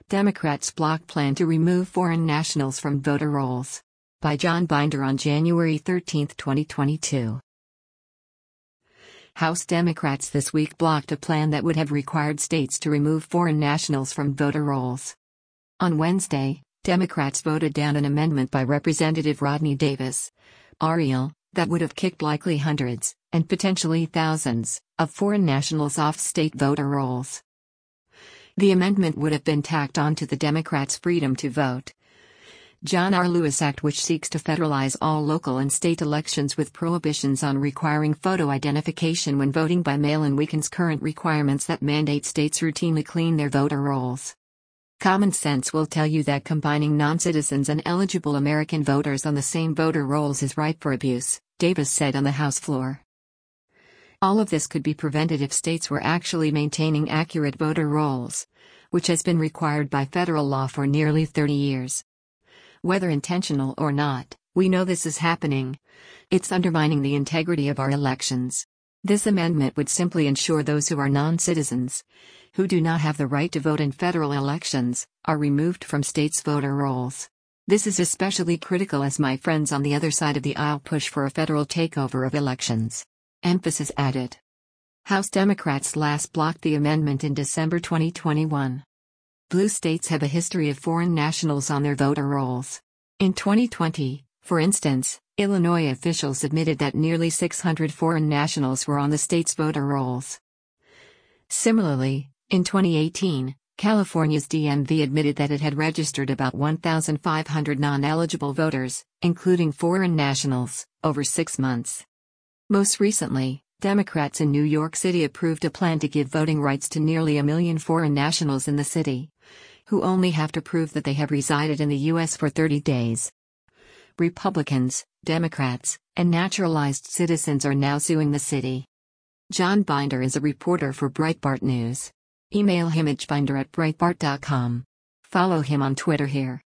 Democrats block plan to remove foreign nationals from voter rolls. By John Binder on January 13, 2022. House Democrats this week blocked a plan that would have required states to remove foreign nationals from voter rolls. On Wednesday, Democrats voted down an amendment by Representative Rodney Davis, RL, that would have kicked likely hundreds, and potentially thousands, of foreign nationals off state voter rolls. The amendment would have been tacked on to the Democrats' Freedom to Vote John R. Lewis Act, which seeks to federalize all local and state elections with prohibitions on requiring photo identification when voting by mail and weakens current requirements that mandate states routinely clean their voter rolls. Common sense will tell you that combining non-citizens and eligible American voters on the same voter rolls is ripe for abuse, Davis said on the House floor. All of this could be prevented if states were actually maintaining accurate voter rolls, which has been required by federal law for nearly 30 years. Whether intentional or not, we know this is happening. It's undermining the integrity of our elections. This amendment would simply ensure those who are non-citizens, who do not have the right to vote in federal elections, are removed from states' voter rolls. This is especially critical as my friends on the other side of the aisle push for a federal takeover of elections. Emphasis added. House Democrats last blocked the amendment in December 2021. Blue states have a history of foreign nationals on their voter rolls. In 2020, for instance, Illinois officials admitted that nearly 600 foreign nationals were on the state's voter rolls. Similarly, in 2018, California's DMV admitted that it had registered about 1,500 non-eligible voters, including foreign nationals, over 6 months. Most recently, Democrats in New York City approved a plan to give voting rights to nearly 1 million foreign nationals in the city, who only have to prove that they have resided in the U.S. for 30 days. Republicans, Democrats, and naturalized citizens are now suing the city. John Binder is a reporter for Breitbart News. Email him at binder@breitbart.com. Follow him on Twitter here.